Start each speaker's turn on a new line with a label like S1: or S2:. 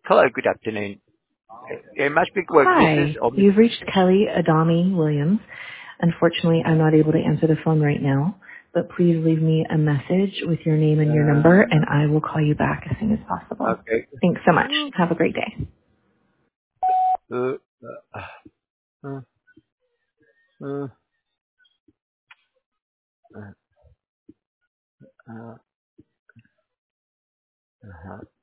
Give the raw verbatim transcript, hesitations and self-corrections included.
S1: Hello, good afternoon. Uh, Must be work business
S2: Hi,
S1: or Miss.
S2: you've reached Kelly Adami Williams. Unfortunately, I'm not able to answer the phone right now, but please leave me a message with your name and your number, and I will call you back as soon as possible.
S1: Okay.
S2: Thanks so much. Have a great day.
S1: Uh, uh, uh, uh, uh, uh, uh,